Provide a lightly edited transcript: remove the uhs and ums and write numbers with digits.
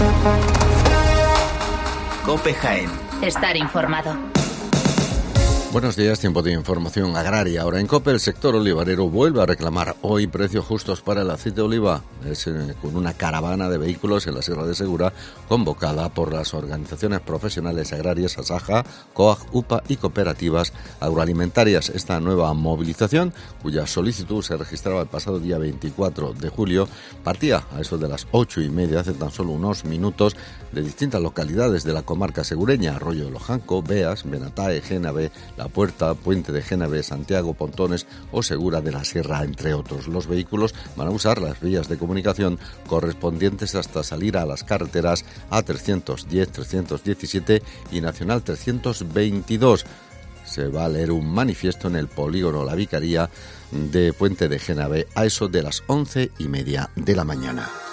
COPE Jaén. Estar informado. Buenos días, tiempo de información agraria. Ahora en COPE el sector olivarero vuelve a reclamar hoy precios justos para el aceite de oliva. Es con una caravana de vehículos en la Sierra de Segura convocada por las organizaciones profesionales agrarias ASAJA, COAG, UPA y cooperativas agroalimentarias. Esta nueva movilización, cuya solicitud se registraba el pasado día 24 de julio, partía a eso de las 8:30, hace tan solo unos minutos, de distintas localidades de la comarca segureña: Arroyo de Lojanco, Beas, Benatae, Génave, La Puerta, Puente de Génave, Santiago, Pontones o Segura de la Sierra, entre otros. Los vehículos van a usar las vías de comunicación correspondientes hasta salir a las carreteras A310, 317 y Nacional 322. Se va a leer un manifiesto en el polígono La Vicaría de Puente de Génave a eso de las 11:30 de la mañana.